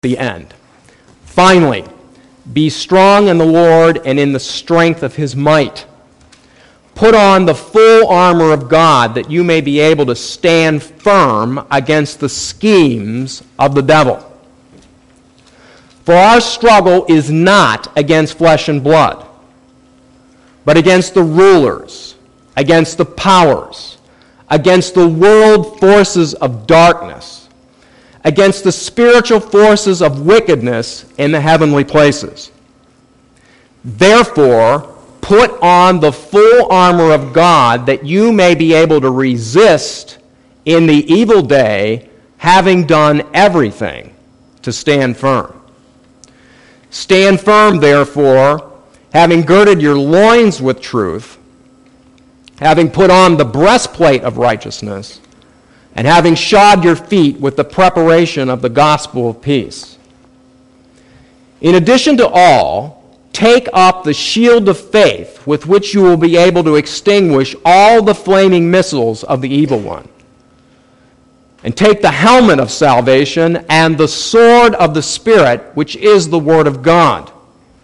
the end. Finally, be strong in the Lord and in the strength of his might. Put on the full armor of God that you may be able to stand firm against the schemes of the devil. For our struggle is not against flesh and blood, but against the rulers, against the powers, against the world forces of darkness, against the spiritual forces of wickedness in the heavenly places. Therefore, put on the full armor of God that you may be able to resist in the evil day, having done everything to stand firm. Stand firm, therefore, having girded your loins with truth, having put on the breastplate of righteousness, and having shod your feet with the preparation of the gospel of peace. In addition to all, take up the shield of faith with which you will be able to extinguish all the flaming missiles of the evil one. And take the helmet of salvation and the sword of the Spirit, which is the Word of God.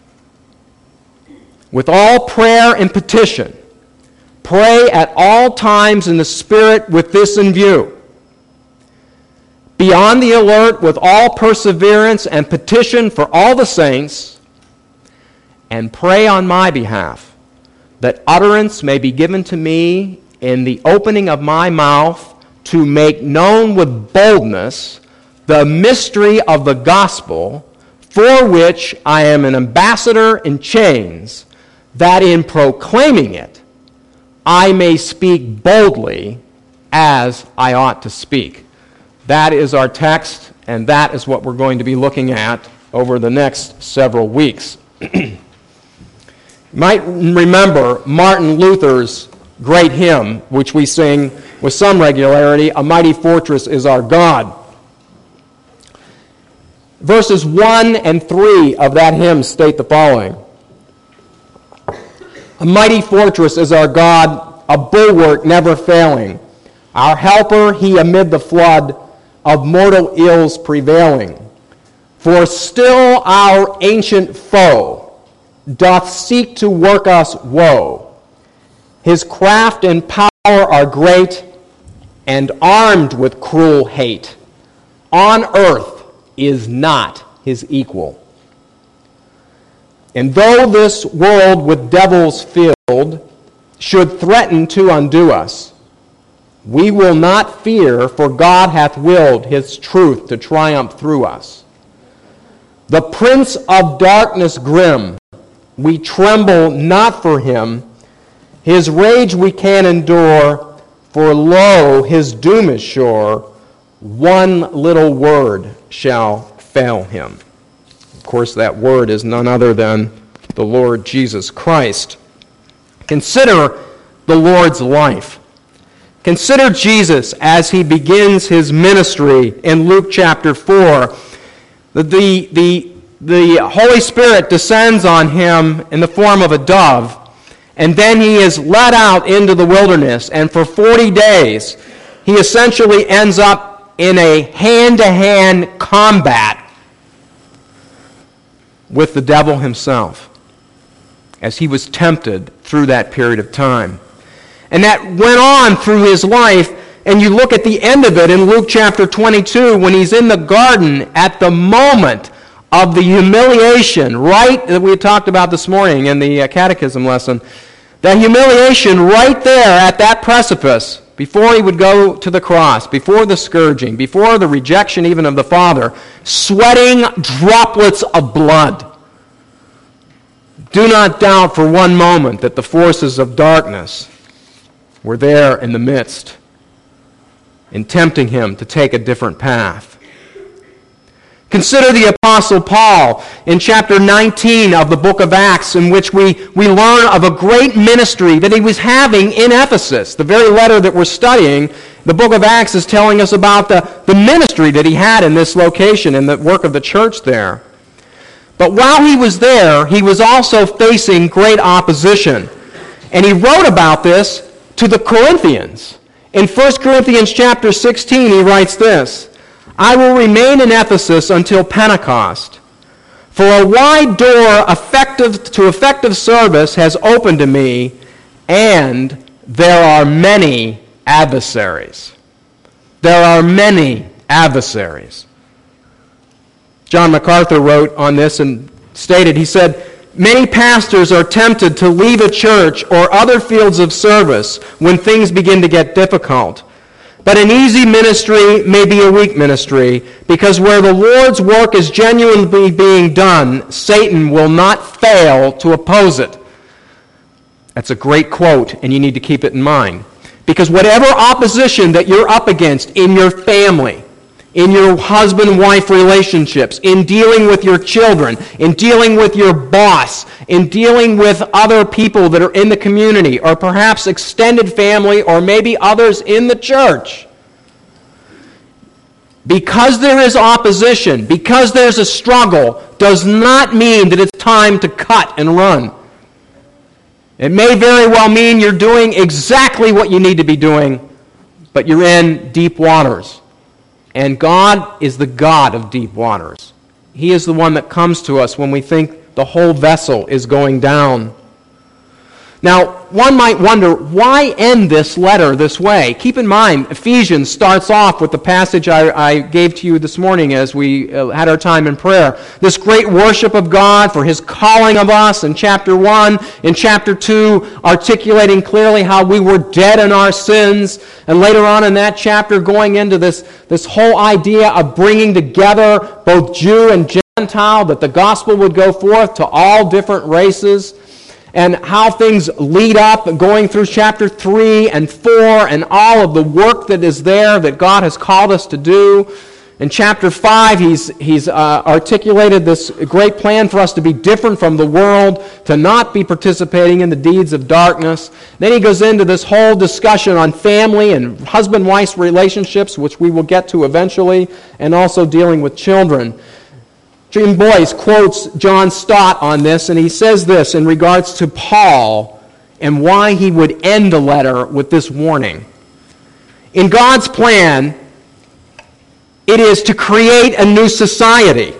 With all prayer and petition, pray at all times in the Spirit with this in view. Be on the alert with all perseverance and petition for all the saints, and pray on my behalf, that utterance may be given to me in the opening of my mouth to make known with boldness the mystery of the gospel, for which I am an ambassador in chains, that in proclaiming it I may speak boldly as I ought to speak. That is our text, and that is what we're going to be looking at over the next several weeks. You might remember Martin Luther's great hymn, which we sing with some regularity, "A Mighty Fortress is Our God." Verses 1 and 3 of that hymn state the following: "A mighty fortress is our God, a bulwark never failing. Our helper, he amid the flood of mortal ills prevailing. For still our ancient foe doth seek to work us woe. His craft and power are great, and armed with cruel hate. On earth is not his equal. And though this world with devils filled should threaten to undo us, we will not fear, for God hath willed his truth to triumph through us. The prince of darkness grim, we tremble not for him. His rage we can endure, for lo, his doom is sure. One little word shall fail him." Of course, that word is none other than the Lord Jesus Christ. Consider the Lord's life. Consider Jesus as he begins his ministry in Luke chapter 4. The Holy Spirit descends on him in the form of a dove, and then he is led out into the wilderness, and for 40 days he essentially ends up in a hand-to-hand combat with the devil himself as he was tempted through that period of time. And that went on through his life, and you look at the end of it in Luke chapter 22 when he's in the garden at the moment of the humiliation, right, that we talked about this morning in the catechism lesson. That humiliation right there at that precipice, before he would go to the cross, before the scourging, before the rejection even of the Father, sweating droplets of blood. Do not doubt for one moment that the forces of darkness were there in the midst, in tempting him to take a different path. Consider the Apostle Paul in chapter 19 of the book of Acts, in which we learn of a great ministry that he was having in Ephesus. The very letter that we're studying, the book of Acts is telling us about the ministry that he had in this location and the work of the church there. But while he was there, he was also facing great opposition. And he wrote about this to the Corinthians. In 1 Corinthians chapter 16, he writes this: I will remain in Ephesus until Pentecost. For a wide door to effective service has opened to me, and there are many adversaries. There are many adversaries. John MacArthur wrote on this and stated, he said, many pastors are tempted to leave a church or other fields of service when things begin to get difficult. But an easy ministry may be a weak ministry, because where the Lord's work is genuinely being done, Satan will not fail to oppose it. That's a great quote, and you need to keep it in mind. Because whatever opposition that you're up against in your family, in your husband-wife relationships, in dealing with your children, in dealing with your boss, in dealing with other people that are in the community, or perhaps extended family, or maybe others in the church. Because there is opposition, because there's a struggle, does not mean that it's time to cut and run. It may very well mean you're doing exactly what you need to be doing, but you're in deep waters. And God is the God of deep waters. He is the one that comes to us when we think the whole vessel is going down. Now, one might wonder, why end this letter this way? Keep in mind, Ephesians starts off with the passage I gave to you this morning as we had our time in prayer. This great worship of God for His calling of us in chapter 1. In chapter 2, articulating clearly how we were dead in our sins. And later on in that chapter, going into this whole idea of bringing together both Jew and Gentile, that the gospel would go forth to all different races. And how things lead up, going through chapter 3 and 4, and all of the work that is there that God has called us to do. In chapter 5, he's articulated this great plan for us to be different from the world, to not be participating in the deeds of darkness. Then he goes into this whole discussion on family and husband-wife relationships, which we will get to eventually, and also dealing with children. Jim Boyce quotes John Stott on this, and he says this in regards to Paul and why he would end the letter with this warning. In God's plan, it is to create a new society.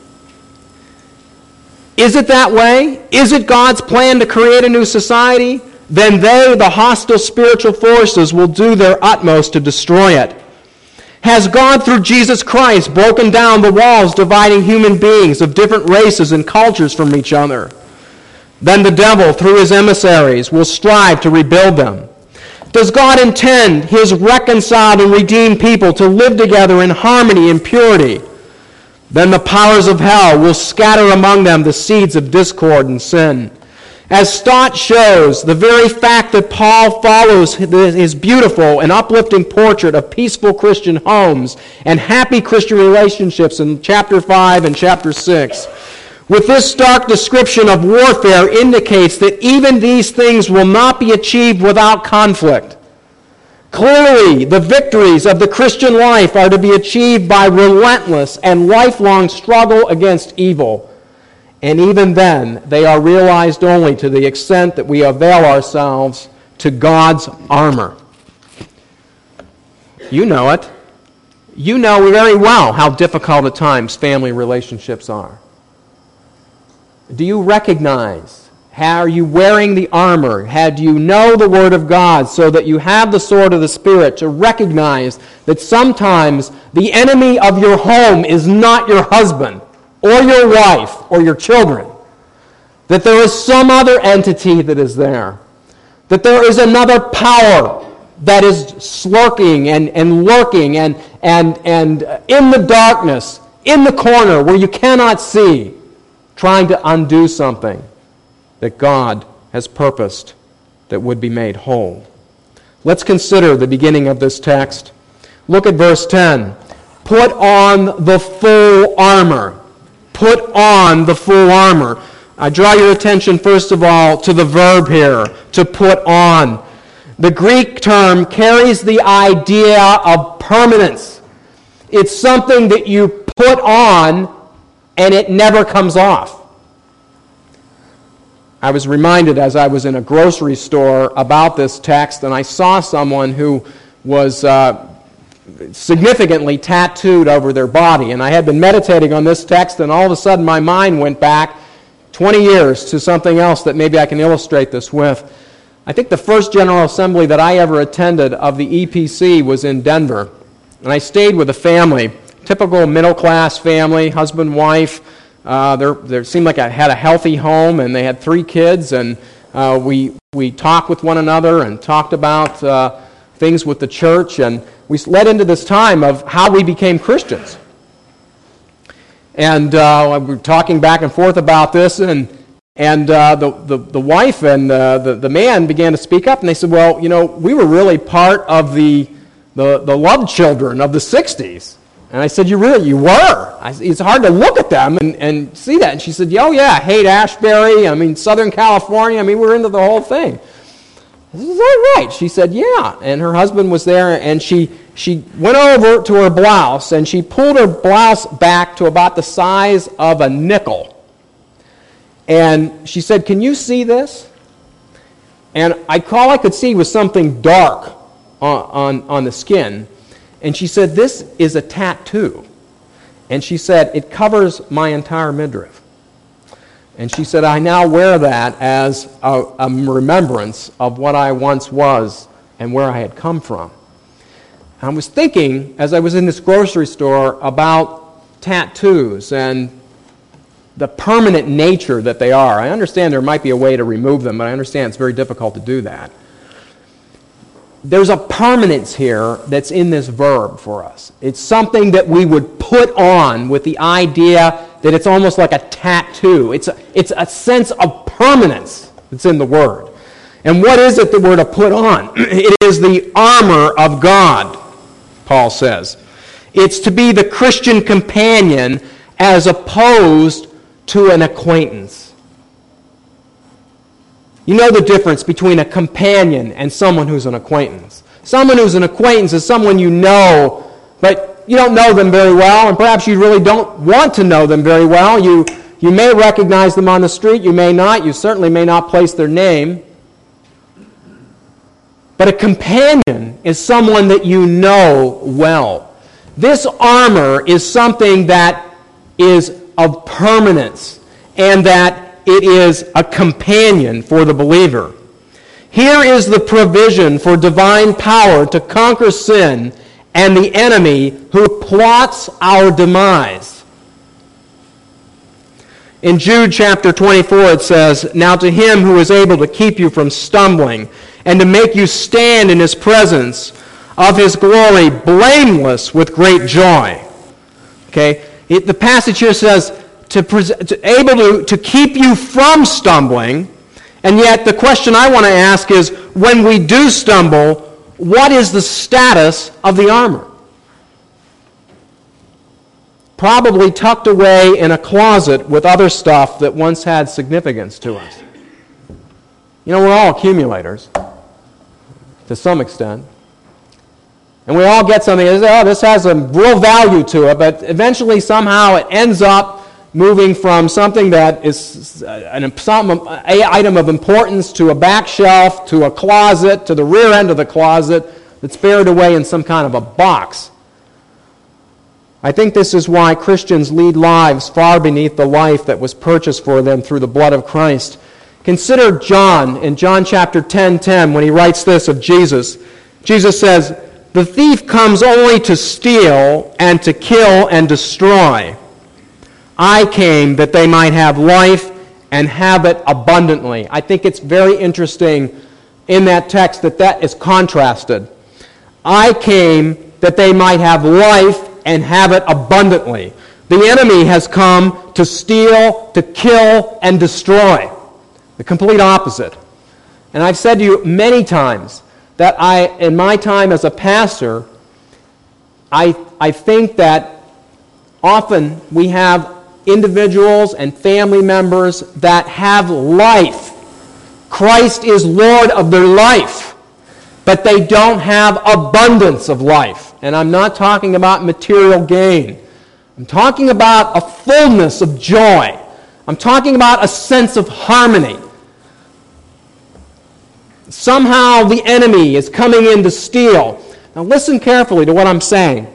Is it that way? Is it God's plan to create a new society? Then they, the hostile spiritual forces, will do their utmost to destroy it. Has God, through Jesus Christ, broken down the walls dividing human beings of different races and cultures from each other? Then the devil, through his emissaries, will strive to rebuild them. Does God intend His reconciled and redeemed people to live together in harmony and purity? Then the powers of hell will scatter among them the seeds of discord and sin. As Stott shows, the very fact that Paul follows his beautiful and uplifting portrait of peaceful Christian homes and happy Christian relationships in chapter 5 and chapter 6, with this stark description of warfare indicates that even these things will not be achieved without conflict. Clearly, the victories of the Christian life are to be achieved by relentless and lifelong struggle against evil. And even then, they are realized only to the extent that we avail ourselves to God's armor. You know it. You know very well how difficult at times family relationships are. Do you recognize? How are you wearing the armor? Do you know the Word of God so that you have the sword of the Spirit to recognize that sometimes the enemy of your home is not your husband, or your wife, or your children. That there is some other entity that is there. That there is another power that is slurking and lurking and in the darkness, in the corner where you cannot see, trying to undo something that God has purposed that would be made whole. Let's consider the beginning of this text. Look at verse 10. Put on the full armor. Put on the full armor. I draw your attention, first of all, to the verb here, to put on. The Greek term carries the idea of permanence. It's something that you put on and it never comes off. I was reminded as I was in a grocery store about this text, and I saw someone who was significantly tattooed over their body. And I had been meditating on this text, and all of a sudden my mind went back 20 years to something else that maybe I can illustrate this with. I think the first General Assembly that I ever attended of the EPC was in Denver. And I stayed with a family, typical middle-class family, husband, wife. They seemed like I had a healthy home, and they had 3 kids, and we talked with one another and talked about things with the church, and we led into this time of how we became Christians. And we were talking back and forth about this, and the wife and the man began to speak up, and they said, well, we were really part of the love children of the 60s. And I said, you were? It's hard to look at them and see that. And she said, oh yeah, Haight-Ashbury, Southern California, we're into the whole thing. I said, is that right? She said, yeah. And her husband was there, and she went over to her blouse, and she pulled her blouse back to about the size of a nickel. And she said, can you see this? And all I could see was something dark on the skin. And she said, this is a tattoo. And she said, it covers my entire midriff. And she said, I now wear that as a remembrance of what I once was and where I had come from. And I was thinking, as I was in this grocery store, about tattoos and the permanent nature that they are. I understand there might be a way to remove them, but I understand it's very difficult to do that. There's a permanence here that's in this verb for us. It's something that we would put on with the idea that it's almost like a tattoo. It's a sense of permanence that's in the word. And what is it that we're to put on? It is the armor of God, Paul says. It's to be the Christian companion as opposed to an acquaintance. You know the difference between a companion and someone who's an acquaintance. Someone who's an acquaintance is someone you know, but you don't know them very well, and perhaps you really don't want to know them very well. You may recognize them on the street, you may not. You certainly may not place their name. But a companion is someone that you know well. This armor is something that is of permanence, and that it is a companion for the believer. Here is the provision for divine power to conquer sin and the enemy who plots our demise. In Jude chapter 24 it says, now to him who is able to keep you from stumbling and to make you stand in his presence of his glory blameless with great joy. Okay? The passage here says, able to keep you from stumbling, and yet the question I want to ask is, when we do stumble, what is the status of the armor? Probably tucked away in a closet with other stuff that once had significance to us. We're all accumulators, to some extent. And we all get something and say, oh, this has a real value to it, but eventually somehow it ends up moving from something that is an item of importance to a back shelf, to a closet, to the rear end of the closet that's buried away in some kind of a box. I think this is why Christians lead lives far beneath the life that was purchased for them through the blood of Christ. Consider John in John chapter 10:10 when he writes this of Jesus. Jesus says, the thief comes only to steal and to kill and destroy. I came that they might have life and have it abundantly. I think it's very interesting in that text that is contrasted. I came that they might have life and have it abundantly. The enemy has come to steal, to kill, and destroy. The complete opposite. And I've said to you many times that in my time as a pastor, I think that often we have individuals and family members that have life. Christ is Lord of their life, but they don't have abundance of life. And I'm not talking about material gain. I'm talking about a fullness of joy. I'm talking about a sense of harmony. Somehow the enemy is coming in to steal. Now listen carefully to what I'm saying.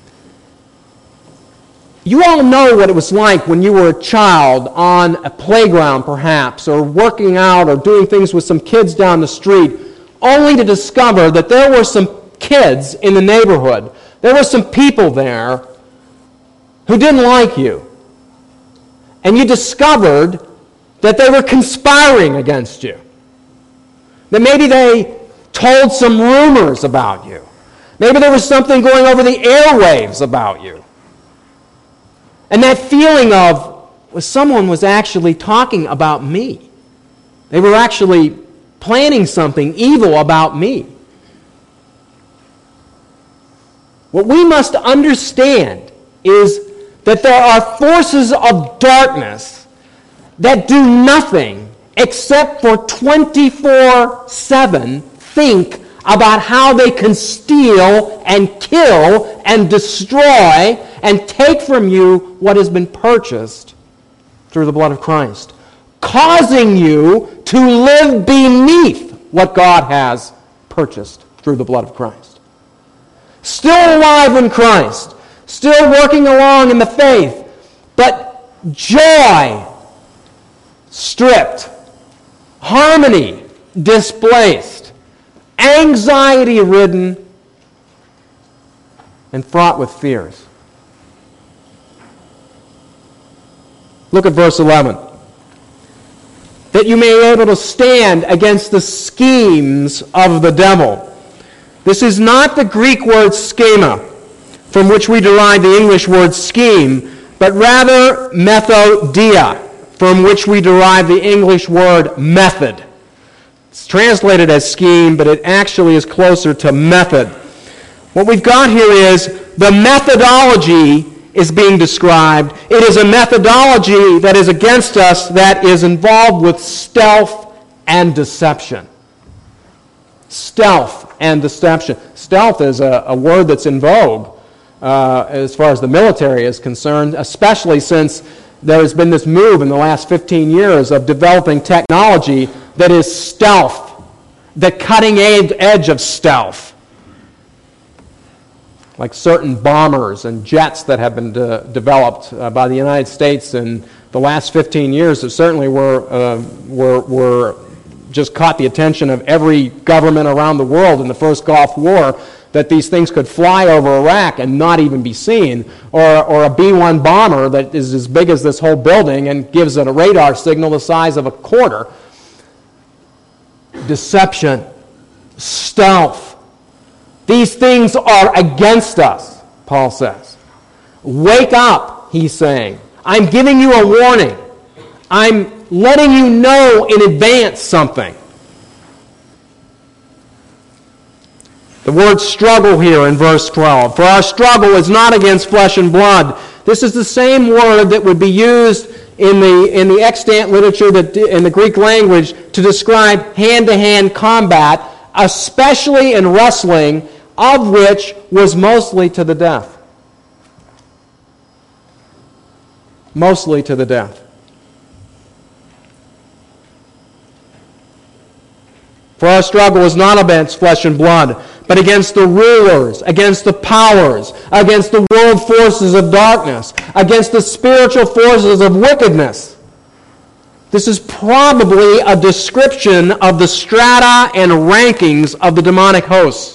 You all know what it was like when you were a child on a playground perhaps, or working out or doing things with some kids down the street, only to discover that there were some kids in the neighborhood. There were some people there who didn't like you. And you discovered that they were conspiring against you. That maybe they told some rumors about you. Maybe there was something going over the airwaves about you. And that feeling of, well, someone was actually talking about me. They were actually planning something evil about me. What we must understand is that there are forces of darkness that do nothing except for 24/7 think about how they can steal and kill and destroy and take from you what has been purchased through the blood of Christ, causing you to live beneath what God has purchased through the blood of Christ. Still alive in Christ, still working along in the faith, but joy stripped, harmony displaced, anxiety-ridden, and fraught with fears. Look at verse 11. That you may be able to stand against the schemes of the devil. This is not the Greek word schema, from which we derive the English word scheme, but rather methodia, from which we derive the English word method. It's translated as scheme, but it actually is closer to method. What we've got here is the methodology is being described. It is a methodology that is against us that is involved with stealth and deception. Stealth and deception. Stealth is a word that's in vogue as far as the military is concerned, especially since there has been this move in the last 15 years of developing technology that is stealth, the cutting edge of stealth. Like certain bombers and jets that have been developed by the United States in the last 15 years that certainly were just caught the attention of every government around the world in the first Gulf War, that these things could fly over Iraq and not even be seen, or a B-1 bomber that is as big as this whole building and gives it a radar signal the size of a quarter. Deception, stealth. These things are against us, Paul says. Wake up, he's saying. I'm giving you a warning. I'm letting you know in advance something. The word struggle here in verse 12. For our struggle is not against flesh and blood. This is the same word that would be used in the extant literature in the Greek language to describe hand-to-hand combat, especially in wrestling, of which was mostly to the death. Mostly to the death. For our struggle is not against flesh and blood, but against the rulers, against the powers, against the world forces of darkness, against the spiritual forces of wickedness. This is probably a description of the strata and rankings of the demonic hosts.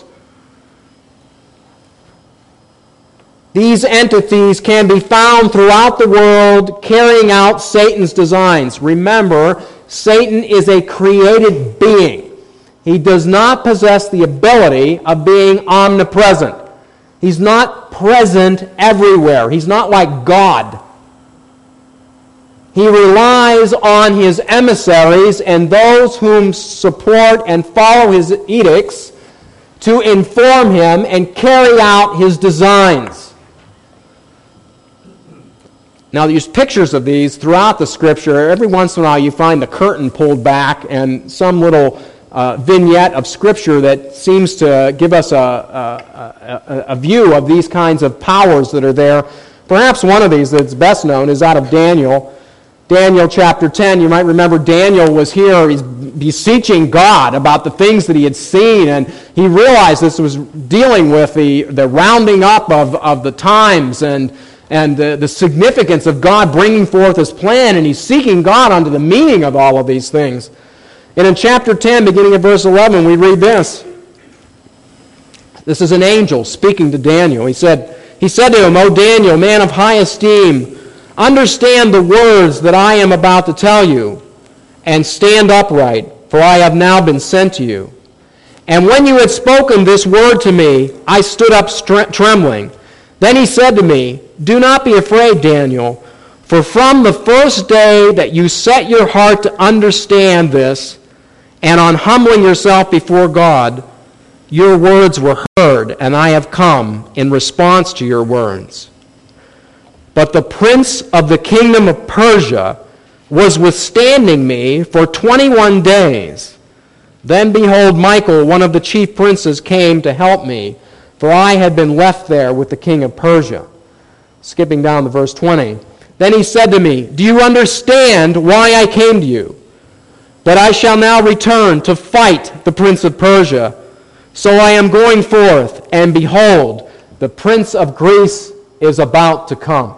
These entities can be found throughout the world carrying out Satan's designs. Remember, Satan is a created being. He does not possess the ability of being omnipresent. He's not present everywhere. He's not like God. He relies on his emissaries and those whom support and follow his edicts to inform him and carry out his designs. Now, there's pictures of these throughout the Scripture. Every once in a while you find the curtain pulled back and some little vignette of Scripture that seems to give us a view of these kinds of powers that are there. Perhaps one of these that's best known is out of Daniel. Daniel chapter 10, you might remember Daniel was here. He's beseeching God about the things that he had seen, and he realized this was dealing with the rounding up of the times and the significance of God bringing forth his plan, and he's seeking God unto the meaning of all of these things. And in chapter 10, beginning at verse 11, we read this. This is an angel speaking to Daniel. He said to him, O Daniel, man of high esteem, understand the words that I am about to tell you, and stand upright, for I have now been sent to you. And when you had spoken this word to me, I stood up trembling. Then he said to me, do not be afraid, Daniel, for from the first day that you set your heart to understand this, and on humbling yourself before God, your words were heard, and I have come in response to your words. But the prince of the kingdom of Persia was withstanding me for 21 days. Then behold, Michael, one of the chief princes, came to help me, for I had been left there with the king of Persia. Skipping down to verse 20. Then he said to me, do you understand why I came to you? That I shall now return to fight the prince of Persia. So I am going forth, and behold, the prince of Greece is about to come.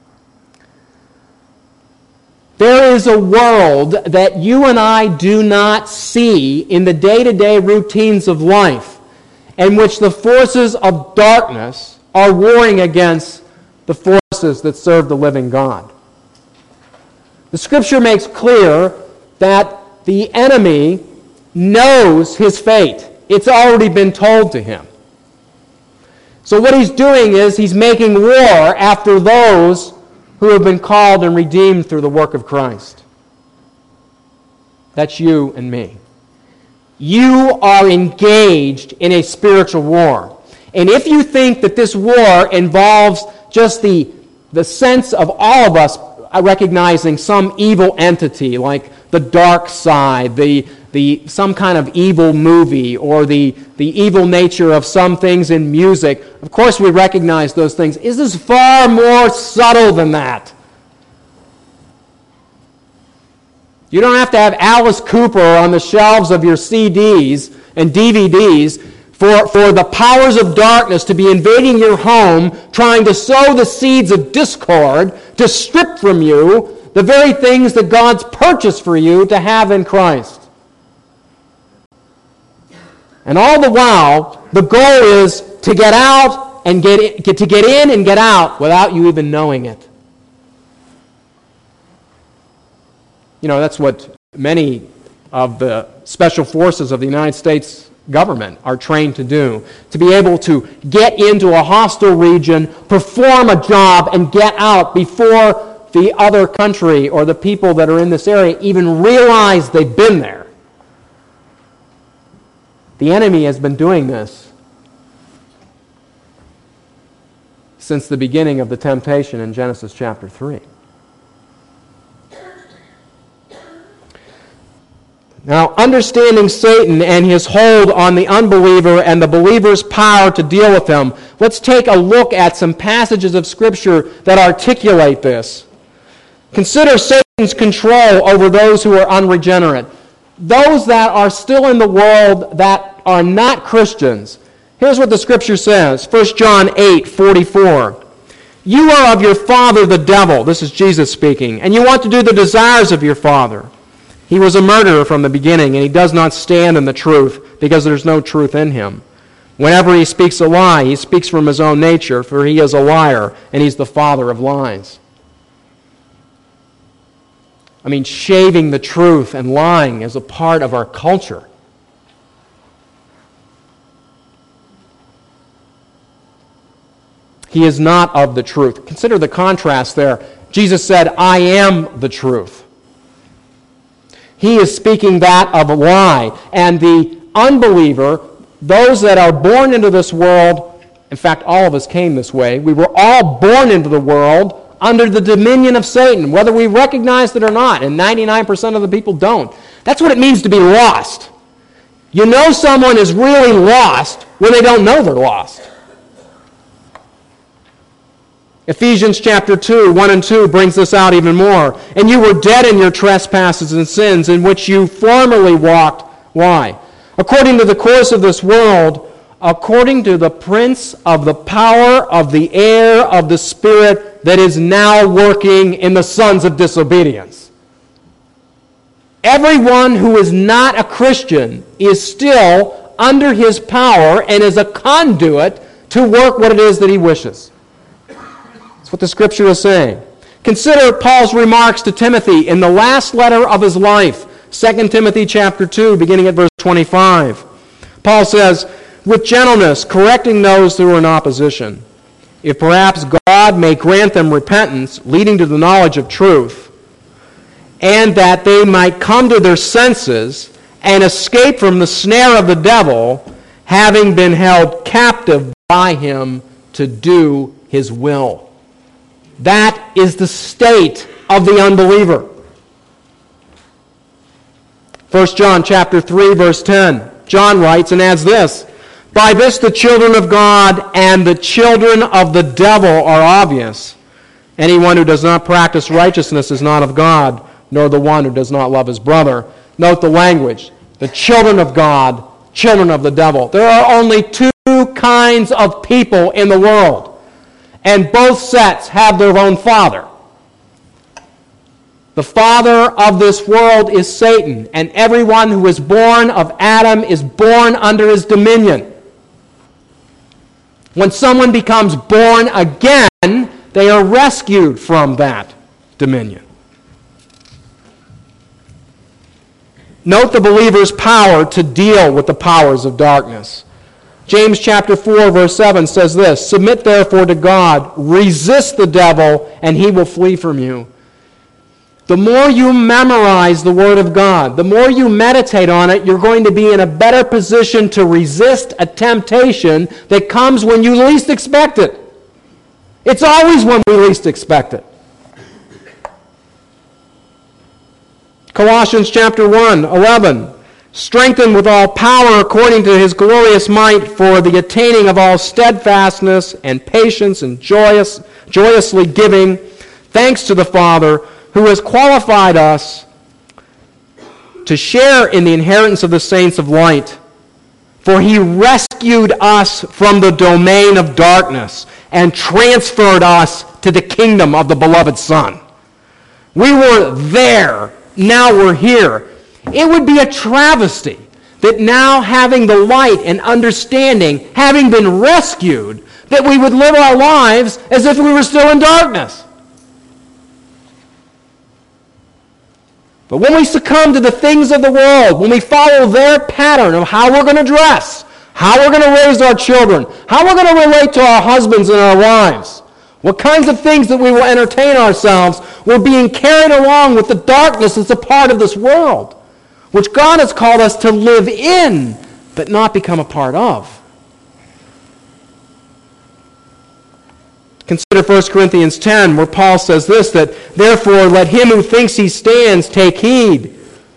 There is a world that you and I do not see in the day-to-day routines of life, in which the forces of darkness are warring against the forces that serve the living God. The Scripture makes clear that the enemy knows his fate. It's already been told to him. So what he's doing is he's making war after those who have been called and redeemed through the work of Christ. That's you and me. You are engaged in a spiritual war. And if you think that this war involves just the sense of all of us recognizing some evil entity like the dark side, some kind of evil movie, or the evil nature of some things in music. Of course we recognize those things. This is far more subtle than that. You don't have to have Alice Cooper on the shelves of your CDs and DVDs for the powers of darkness to be invading your home, trying to sow the seeds of discord, to strip from you the very things that God's purchased for you to have in Christ. And all the while, the goal is to get out and get in and get out without you even knowing it. You know, that's what many of the special forces of the United States government are trained to do. To be able to get into a hostile region, perform a job, and get out before the other country or the people that are in this area even realize they've been there. The enemy has been doing this since the beginning of the temptation in Genesis chapter 3. Now, understanding Satan and his hold on the unbeliever and the believer's power to deal with him, let's take a look at some passages of Scripture that articulate this. Consider Satan's control over those who are unregenerate. Those that are still in the world that are not Christians. Here's what the Scripture says, 1 John 8:44. You are of your father the devil, this is Jesus speaking, and you want to do the desires of your father. He was a murderer from the beginning, and he does not stand in the truth, because there's no truth in him. Whenever he speaks a lie, he speaks from his own nature, for he is a liar, and he's the father of lies. I mean, shaving the truth and lying is a part of our culture. He is not of the truth. Consider the contrast there. Jesus said, I am the truth. He is speaking that of a lie. And the unbeliever, those that are born into this world, in fact, all of us came this way. We were all born into the world under the dominion of Satan, whether we recognize it or not. And 99% of the people don't. That's what it means to be lost. You know someone is really lost when they don't know they're lost. Ephesians chapter 2, 1 and 2 brings this out even more. And you were dead in your trespasses and sins in which you formerly walked. Why? According to the course of this world, according to the prince of the power of the air of the Spirit that is now working in the sons of disobedience. Everyone who is not a Christian is still under his power and is a conduit to work what it is that he wishes. That's what the Scripture is saying. Consider Paul's remarks to Timothy in the last letter of his life, 2 Timothy chapter 2, beginning at verse 25. Paul says, with gentleness, correcting those who are in opposition, if perhaps God may grant them repentance, leading to the knowledge of truth, and that they might come to their senses and escape from the snare of the devil, having been held captive by him to do his will. That is the state of the unbeliever. 1 John chapter 3, verse 10. John writes and adds this, by this the children of God and the children of the devil are obvious. Anyone who does not practice righteousness is not of God, nor the one who does not love his brother. Note the language. The children of God, children of the devil. There are only two kinds of people in the world, and both sets have their own father. The father of this world is Satan, and everyone who is born of Adam is born under his dominion. When someone becomes born again, they are rescued from that dominion. Note the believer's power to deal with the powers of darkness. James chapter 4, verse 7 says this, submit therefore to God, resist the devil, and he will flee from you. The more you memorize the Word of God, the more you meditate on it, you're going to be in a better position to resist a temptation that comes when you least expect it. It's always when we least expect it. Colossians chapter 1, 11. Strengthened with all power according to his glorious might for the attaining of all steadfastness and patience and joyously giving thanks to the Father who has qualified us to share in the inheritance of the saints of light. For he rescued us from the domain of darkness and transferred us to the kingdom of the beloved Son. We were there, now we're here. It would be a travesty that now, having the light and understanding, having been rescued, that we would live our lives as if we were still in darkness. But when we succumb to the things of the world, when we follow their pattern of how we're going to dress, how we're going to raise our children, how we're going to relate to our husbands and our wives, what kinds of things that we will entertain ourselves, we're being carried along with the darkness that's a part of this world, which God has called us to live in, but not become a part of. Consider 1 Corinthians 10, where Paul says this, that therefore let him who thinks he stands take heed,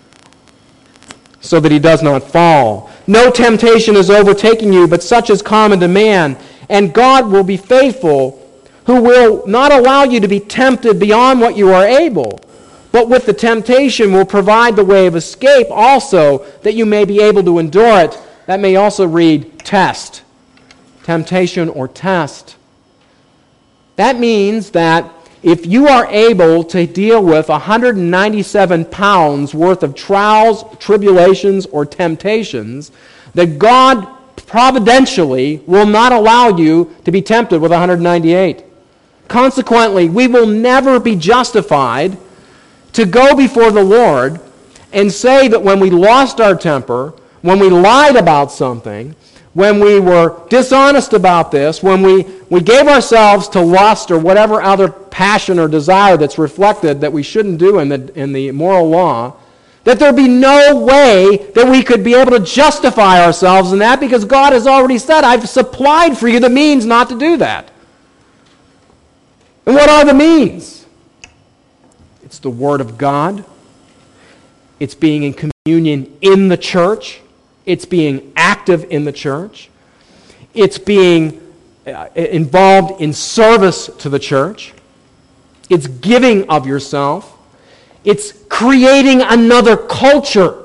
so that he does not fall. No temptation is overtaking you, but such is common to man, and God will be faithful, who will not allow you to be tempted beyond what you are able, but with the temptation will provide the way of escape also, that you may be able to endure it. That may also read test. Temptation or test. That means that if you are able to deal with 197 pounds worth of trials, tribulations, or temptations, that God providentially will not allow you to be tempted with 198. Consequently, we will never be justified to go before the Lord and say that when we lost our temper, when we lied about something, when we were dishonest about this, when we gave ourselves to lust or whatever other passion or desire that's reflected that we shouldn't do in the moral law, that there be no way that we could be able to justify ourselves in that, because God has already said, I've supplied for you the means not to do that. And what are the means? It's the Word of God. It's being in communion in the church. It's being active in the church. It's being involved in service to the church. It's giving of yourself. It's creating another culture.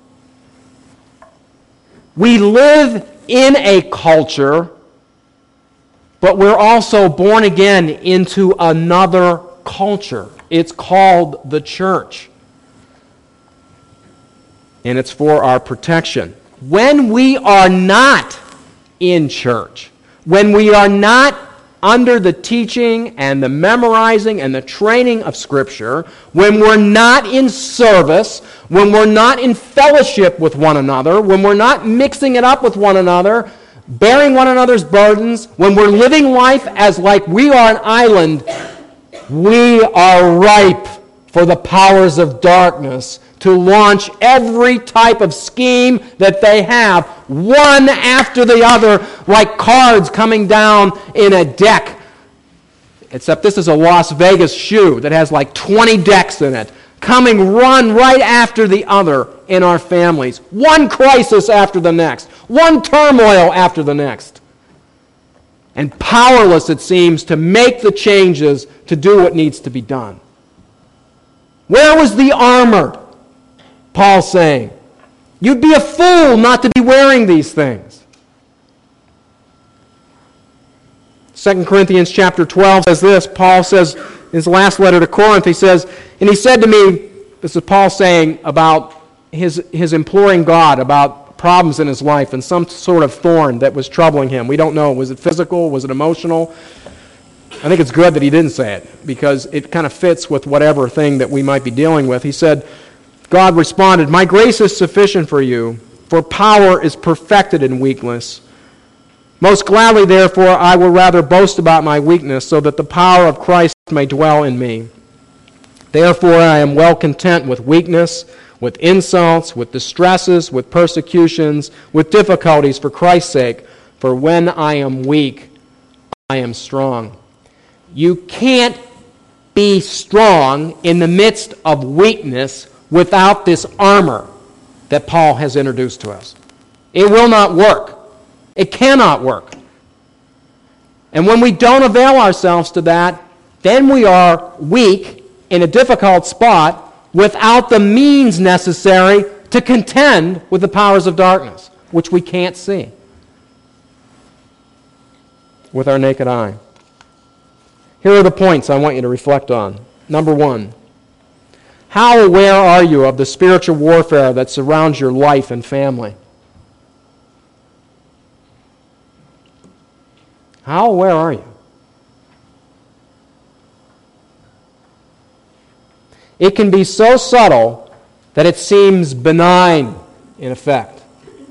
We live in a culture, but we're also born again into another culture. It's called the church. And it's for our protection. When we are not in church, when we are not under the teaching and the memorizing and the training of Scripture, when we're not in service, when we're not in fellowship with one another, when we're not mixing it up with one another, bearing one another's burdens, when we're living life as like we are an island, we are ripe for the powers of darkness to launch every type of scheme that they have, one after the other, like cards coming down in a deck. Except this is a Las Vegas shoe that has like 20 decks in it, coming one right after the other in our families. One crisis after the next, one turmoil after the next. And powerless, it seems, to make the changes to do what needs to be done. Where was the armor? Paul's saying, you'd be a fool not to be wearing these things. 2 Corinthians chapter 12 says this. Paul says in his last letter to Corinth, he says, and he said to me, this is Paul saying about his imploring God about problems in his life and some sort of thorn that was troubling him. We don't know. Was it physical? Was it emotional? I think it's good that he didn't say it because it kind of fits with whatever thing that we might be dealing with. He said, God responded, my grace is sufficient for you, for power is perfected in weakness. Most gladly, therefore, I will rather boast about my weakness, so that the power of Christ may dwell in me. Therefore, I am well content with weakness, with insults, with distresses, with persecutions, with difficulties for Christ's sake. For when I am weak, I am strong. You can't be strong in the midst of weakness without this armor that Paul has introduced to us. It will not work. It cannot work. And when we don't avail ourselves to that, then we are weak in a difficult spot without the means necessary to contend with the powers of darkness, which we can't see with our naked eye. Here are the points I want you to reflect on. Number one, how aware are you of the spiritual warfare that surrounds your life and family? How aware are you? It can be so subtle that it seems benign in effect.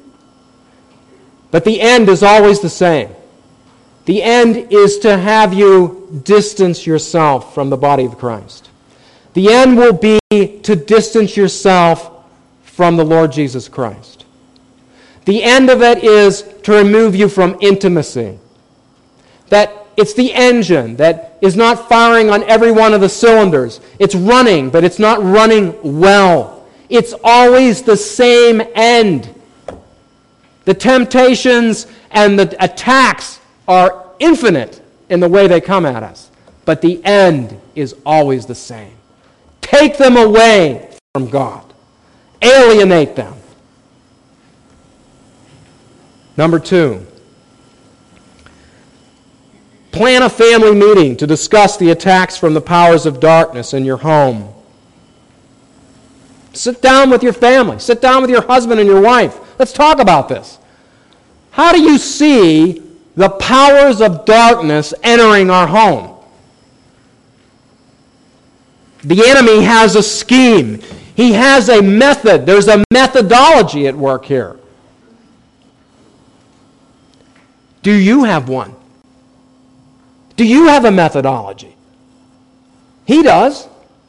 But the end is always the same. The end is to have you distance yourself from the body of Christ. The end will be to distance yourself from the Lord Jesus Christ. The end of it is to remove you from intimacy. That it's the engine that is not firing on every one of the cylinders. It's running, but it's not running well. It's always the same end. The temptations and the attacks are infinite in the way they come at us, but the end is always the same. Take them away from God. Alienate them. Number two, plan a family meeting to discuss the attacks from the powers of darkness in your home. Sit down with your family. Sit down with your husband and your wife. Let's talk about this. How do you see the powers of darkness entering our home? The enemy has a scheme. He has a method. There's a methodology at work here. Do you have one? Do you have a methodology? He does.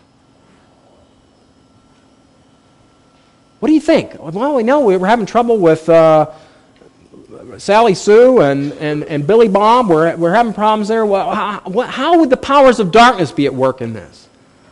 What do you think? Well, we know we're having trouble with Sally Sue and Billy Bob. We're having problems there. Well, how would the powers of darkness be at work in this?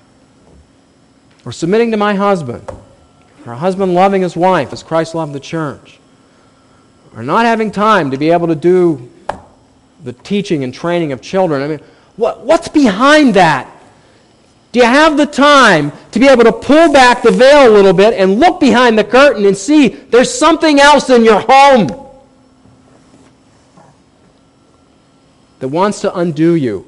Or submitting to my husband. Or a husband loving his wife as Christ loved the church. Or not having time to be able to do the teaching and training of children. I mean, what's behind that? Do you have the time to be able to pull back the veil a little bit and look behind the curtain and see there's something else in your home that wants to undo you?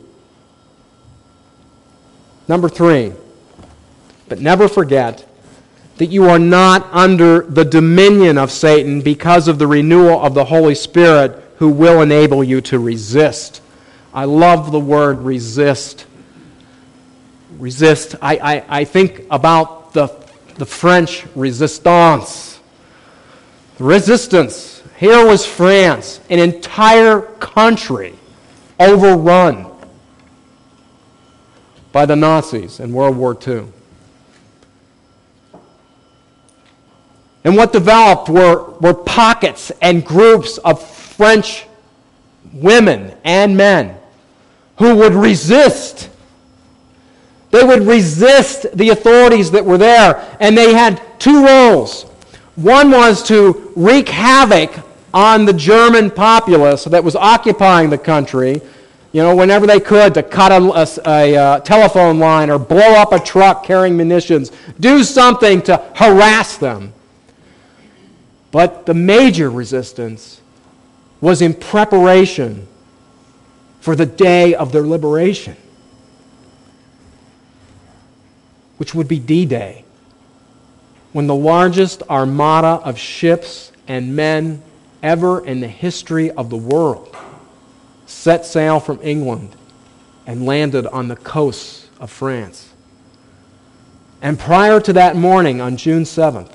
Number 3, but never forget that you are not under the dominion of Satan because of the renewal of the Holy Spirit who will enable you to resist. I love the word resist. Resist. I think about the French resistance. Resistance. Here was France, an entire country overrun by the Nazis in World War II. And what developed were pockets and groups of French women and men who would resist. They would resist the authorities that were there, and they had 2 roles. One was to wreak havoc on the German populace that was occupying the country, whenever they could, to cut a telephone line or blow up a truck carrying munitions, do something to harass them. But the major resistance was in preparation for the day of their liberation, which would be D-Day, when the largest armada of ships and men ever in the history of the world set sail from England and landed on the coasts of France. And prior to that morning, on June 7th,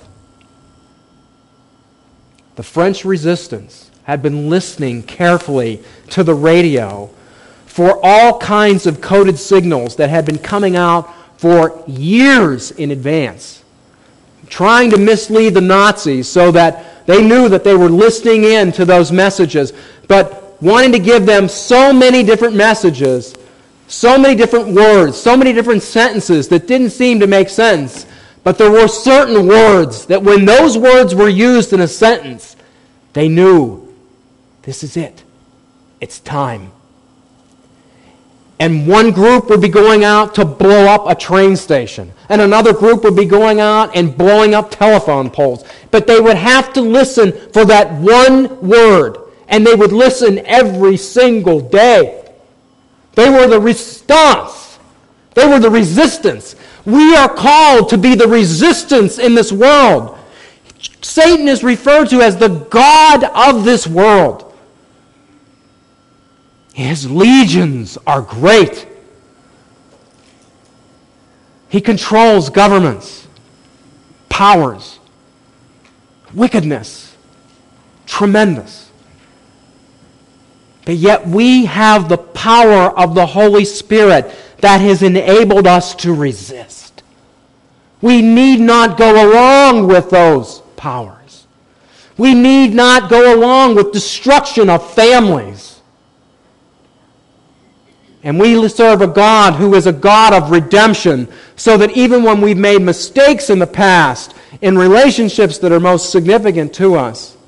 the French resistance had been listening carefully to the radio for all kinds of coded signals that had been coming out for years in advance, trying to mislead the Nazis so that they knew that they were listening in to those messages, but wanting to give them so many different messages, so many different words, so many different sentences that didn't seem to make sense. But there were certain words that when those words were used in a sentence, they knew, this is it. It's time. And one group would be going out to blow up a train station, and another group would be going out and blowing up telephone poles. But they would have to listen for that one word, and they would listen every single day. They were the resistance. They were the resistance. We are called to be the resistance in this world. Satan is referred to as the god of this world. His legions are great. He controls governments, powers, wickedness, tremendous. But yet we have the power of the Holy Spirit that has enabled us to resist. We need not go along with those powers. We need not go along with destruction of families. And we serve a God who is a God of redemption, so that even when we've made mistakes in the past, in relationships that are most significant to us,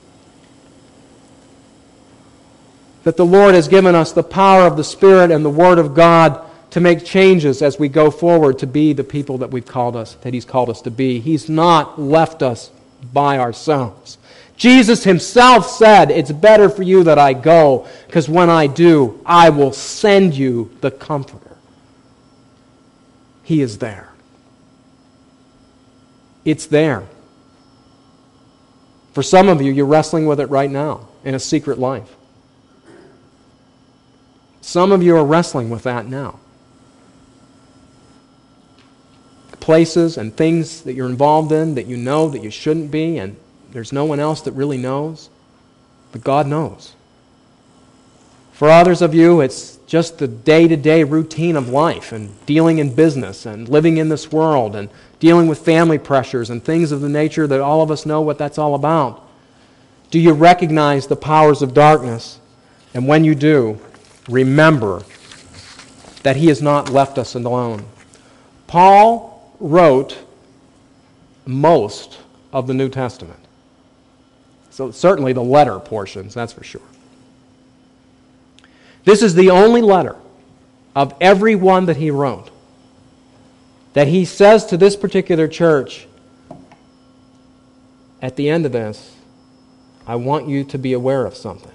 that the Lord has given us the power of the Spirit and the Word of God to make changes as we go forward to be the people that He's called us to be. He's not left us by ourselves. Jesus himself said, it's better for you that I go, because when I do, I will send you the Comforter. He is there. It's there. For some of you, you're wrestling with it right now in a secret life. Some of you are wrestling with that now. Places and things that you're involved in that you know that you shouldn't be, and there's no one else that really knows, but God knows. For others of you, it's just the day-to-day routine of life and dealing in business and living in this world and dealing with family pressures and things of the nature that all of us know what that's all about. Do you recognize the powers of darkness? And when you do, remember that He has not left us alone. Paul wrote most of the New Testament. So certainly the letter portions, that's for sure. This is the only letter of every one that he wrote that he says to this particular church, at the end of this, I want you to be aware of something.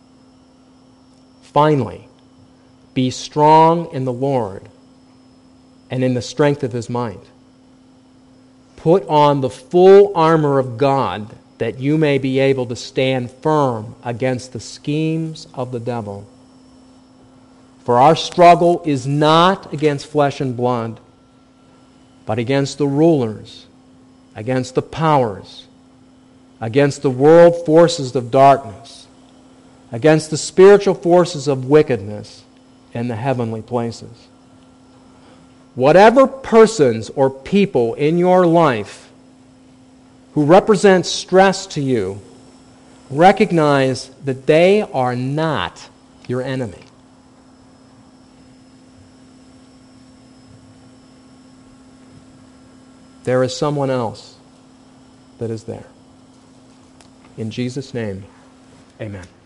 Finally, be strong in the Lord and in the strength of His might. Put on the full armor of God that you may be able to stand firm against the schemes of the devil. For our struggle is not against flesh and blood, but against the rulers, against the powers, against the world forces of darkness, against the spiritual forces of wickedness in the heavenly places. Whatever persons or people in your life who represent stress to you, recognize that they are not your enemy. There is someone else that is there. In Jesus' name, amen.